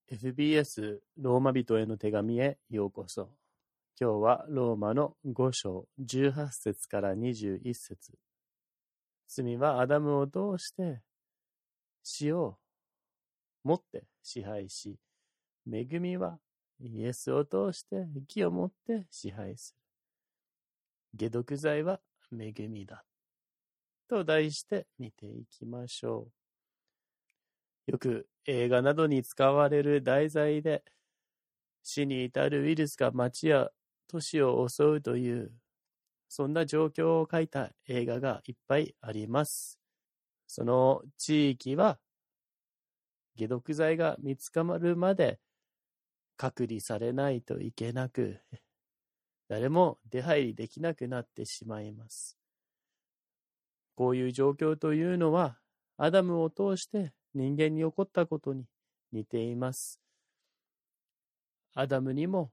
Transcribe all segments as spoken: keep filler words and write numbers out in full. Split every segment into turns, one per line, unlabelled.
エフビーエス ローマ人への手紙へようこそ。今日はローマのご章じゅうはち節からにじゅういち節。罪はアダムを通して死をもって支配し、恵みはイエスを通して義をもって支配する。解毒剤は恵みだ。と題して見ていきましょう。よく映画などに使われる題材で、死に至るウイルスが町や都市を襲うという、そんな状況を描いた映画がいっぱいあります。その地域は、解毒剤が見つかるまで隔離されないといけなく、誰も出入りできなくなってしまいます。こういう状況というのは、アダムを通して人間に起こったことに似ています。アダムにも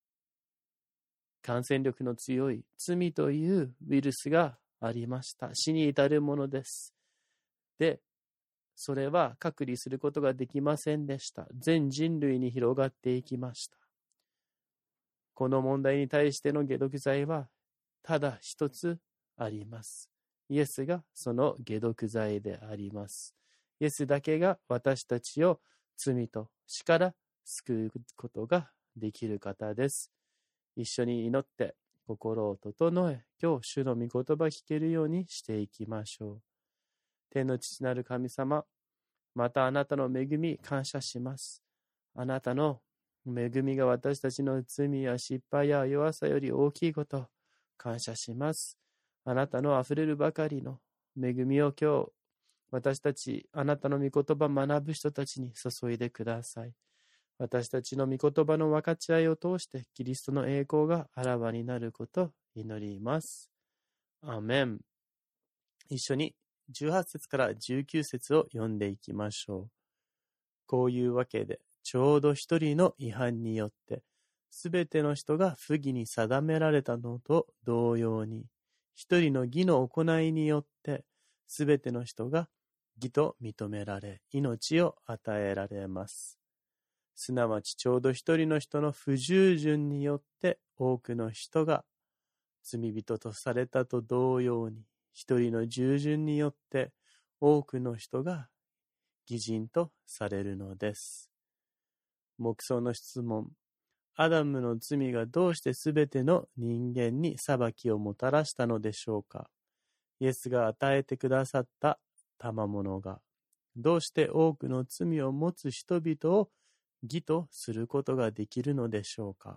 感染力の強い罪というウイルスがありました。死に至るものです。で、それは隔離することができませんでした。全人類に広がっていきました。この問題に対しての解毒剤はただ一つあります。イエスがその解毒剤であります。イエスだけが私たちを罪と死から救うことができる方です。一緒に祈って心を整え、今日主の御言葉聞けるようにしていきましょう。天の父なる神様、またあなたの恵み感謝します。あなたの恵みが私たちの罪や失敗や弱さより大きいこと感謝します。あなたのあふれるばかりの恵みを今日私たちあなたの御言葉を学ぶ人たちに注いでください。私たちの御言葉の分かち合いを通してキリストの栄光があらわになることを祈ります。アーメン。一緒にじゅうはち節からじゅうきゅう節を読んでいきましょう。こういうわけで、ちょうど一人の違反によって、すべての人が不義に定められたのと同様に、一人の義の行いによって、すべての人が義と認められ、命を与えられます。すなわちちょうど一人の人の不従順によって多くの人が罪人とされたと同様に、一人の従順によって多くの人が義人とされるのです。黙想の質問。アダムの罪がどうしてすべての人間に裁きをもたらしたのでしょうか。イエスが与えてくださった賜物がどうして多くの罪を持つ人々を義とすることができるのでしょうか。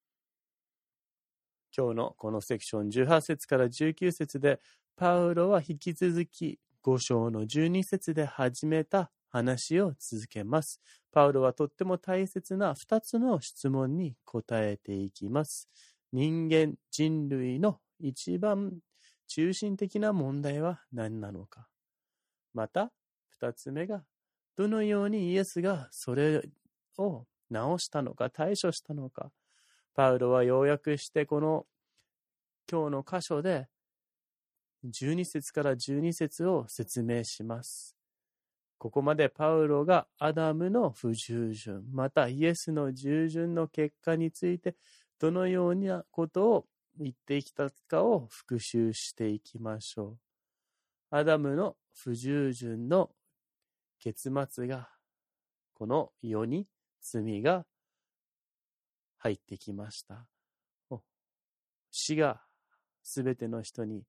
今日のこのセクションじゅうはち節からじゅうきゅう節でパウロは引き続きご章のじゅうに節で始めた話を続けます。パウロはとっても大切なふたつの質問に答えていきます。人間人類の一番中心的な問題は何なのか。またふたつめがどのようにイエスがそれを直したのか対処したのか。パウロは要約してこの今日の箇所でじゅうに節からじゅうに節を説明します。ここまでパウロがアダムの不従順、またイエスの従順の結果についてどのようなことを言ってきたかを復習していきましょう。アダムの不従順の結末がこの世に罪が入ってきました。死がすべての人に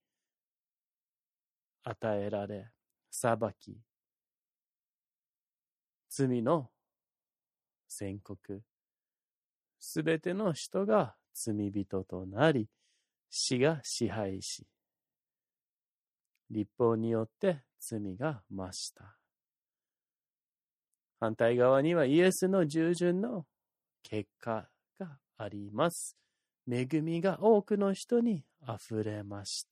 与えられ、裁き、罪の宣告、すべての人が罪人となり、死が支配し、律法によって罪が増した。反対側にはイエスの従順の結果があります。恵みが多くの人にあふれました。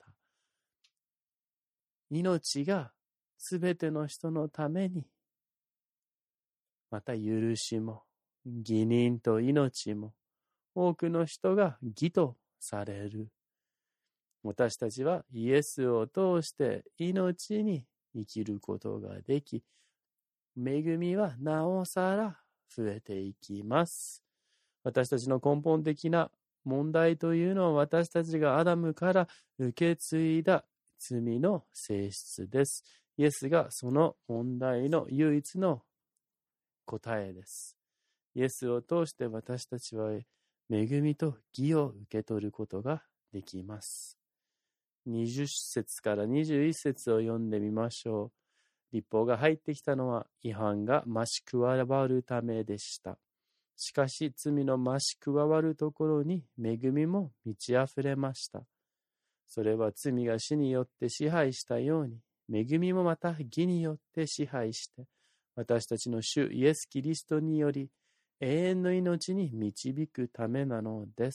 命がすべての人のために、また許しも、義人と命も、多くの人が義とされる。私たちはイエスを通して命に生きることができ、恵みはなおさら増えていきます。私たちの根本的な問題というのは私たちがアダムから受け継いだ罪の性質です。イエスがその問題の唯一の答えです。イエスを通して私たちは恵みと義を受け取ることができます。にじゅっ節からにじゅういっ節を読んでみましょう。律法が入ってきたのは違反が増し加わるためでした。しかし罪の増し加わるところに恵みも満ち溢れました。それは罪が死によって支配したように、恵みもまた義によって支配して、私たちの主イエス・キリストにより永遠の命に導くためなのです。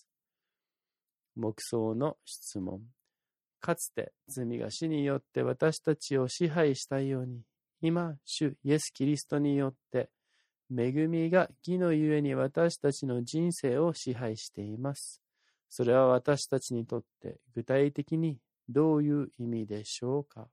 黙想の質問。かつて罪が死によって私たちを支配したように、今、主イエス・キリストによって、恵みが義のゆえに私たちの人生を支配しています。それは私たちにとって具体的にどういう意味でしょうか。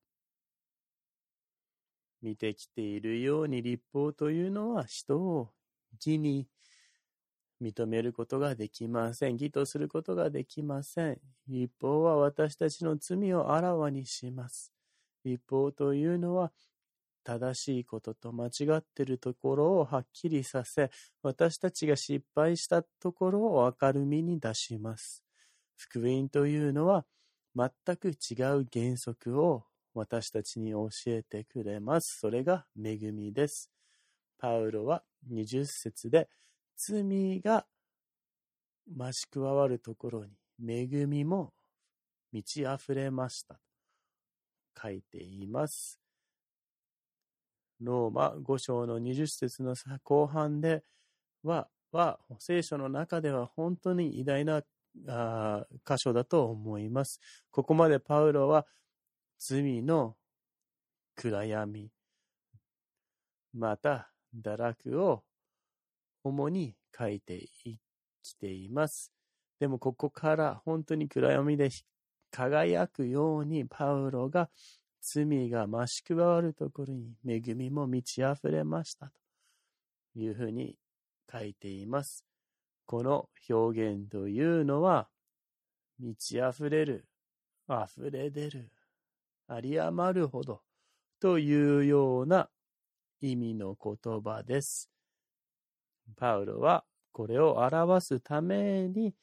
見てきているように律法というのは人を義に認めることができません。義とすることができません。律法は私たちの罪をあらわにします。律法というのは正しいことと間違っているところをはっきりさせ、私たちが失敗したところを明るみに出します。福音というのは全く違う原則を私たちに教えてくれます。それが恵みです。パウロはにじゅっ節で、罪が増し加わるところに恵みも満ち溢れましたと書いています。ローマご章のにじゅっ節の後半では、は聖書の中では本当に偉大なあ箇所だと思います。ここまでパウロは罪の暗闇、また堕落を主に書いてきています。でもここから本当に暗闇で輝くようにパウロが罪が増し加わるところに恵みも満ち溢れましたというふうに書いています。この表現というのは満ち溢れる、溢れ出る、有り余るほどというような意味の言葉です。パウロはこれを表すために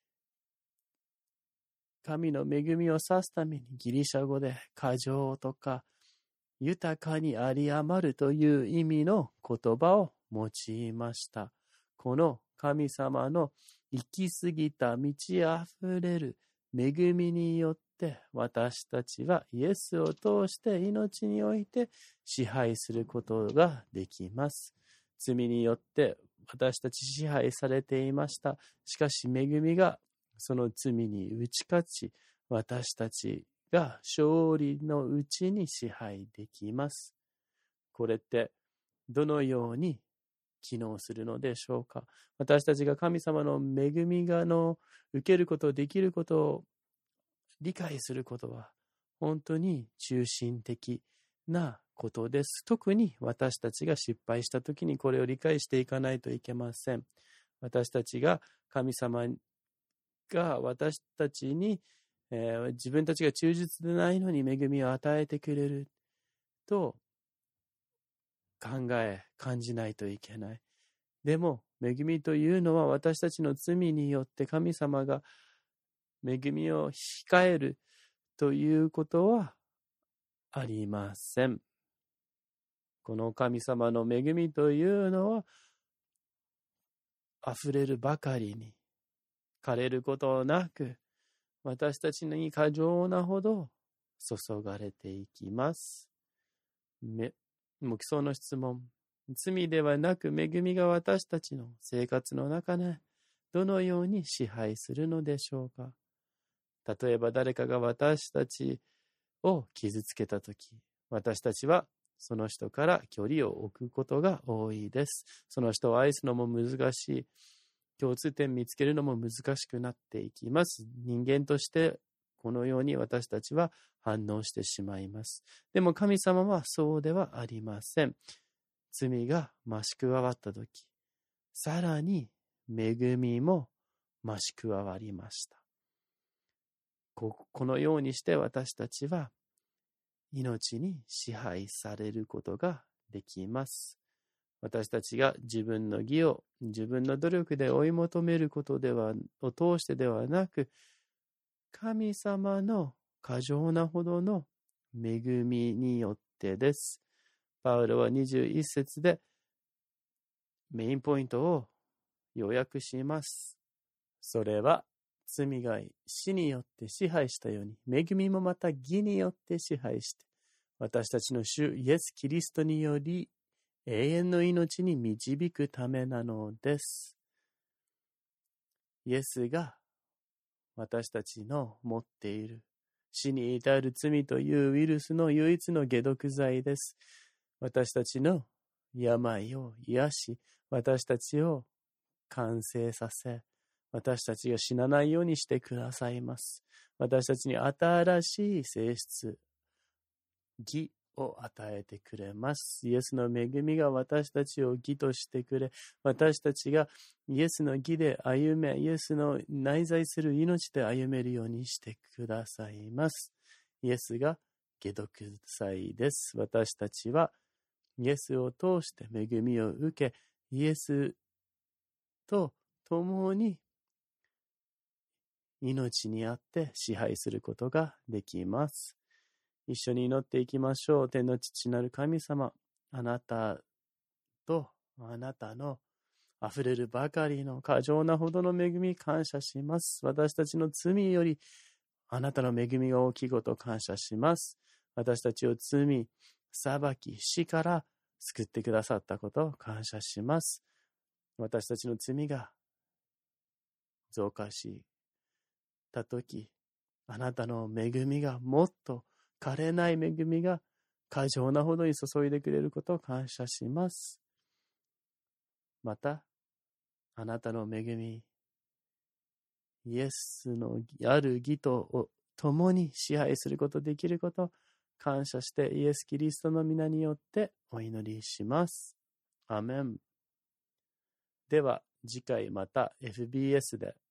神の恵みを指すためにギリシャ語で過剰とか豊かに有り余るという意味の言葉を用いました。この神様の行き過ぎた満ち溢れる恵みによって私たちはイエスを通して命において支配することができます。罪によって私たち支配されていました。しかし恵みがその罪に打ち勝ち、私たちが勝利のうちに支配できます。これってどのように機能するのでしょうか。私たちが神様の恵みがの受けること、できることを理解することは本当に中心的なことです。特に私たちが失敗したときにこれを理解していかないといけません。私たちが神様が私たちに、えー、自分たちが忠実でないのに恵みを与えてくれると考え、感じないといけない。でも恵みというのは私たちの罪によって神様が恵みを控えるということはありません。この神様の恵みというのは溢れるばかりに枯れることなく私たちに過剰なほど注がれていきます。黙想の質問。罪ではなく恵みが私たちの生活の中でどのように支配するのでしょうか。例えば誰かが私たちを傷つけたとき、私たちはその人から距離を置くことが多いです。その人を愛すのも難しい。共通点見つけるのも難しくなっていきます。人間としてこのように私たちは反応してしまいます。でも神様はそうではありません。 罪が増し加わったとき、さらに恵みも増し加わりました。こ、このようにして私たちは命に支配されることができます。私たちが自分の義を自分の努力で追い求めることではを通してではなく、神様の過剰なほどの恵みによってです。パウロはにじゅういっ節でメインポイントを要約します。それは罪が死によって支配したように、恵みもまた義によって支配して、私たちの主イエス・キリストにより永遠の命に導くためなのです。イエスが私たちの持っている死に至る罪というウイルスの唯一の解毒剤です。私たちの病を癒し、私たちを完成させ、私たちが死なないようにしてくださいます。私たちに新しい性質、義を与えてくれます。イエスの恵みが私たちを義としてくれ、私たちがイエスの義で歩め、イエスの内在する命で歩めるようにしてくださいます。イエスが解毒剤です。私たちはイエスを通して恵みを受け、イエスと共に命にあって支配することができます。一緒に祈っていきましょう。天の父なる神様、あなたとあなたのあふれるばかりの過剰なほどの恵み感謝します。私たちの罪よりあなたの恵みが大きいことを感謝します。私たちを罪、裁き、死から救ってくださったことを感謝します。私たちの罪が増加したとき、あなたの恵みがもっと枯れない恵みが過剰なほどに注いでくれることを感謝します。また、あなたの恵み、イエスのある義と共に支配することできることを感謝してイエス・キリストの皆によってお祈りします。アメン。では次回また エフビーエス で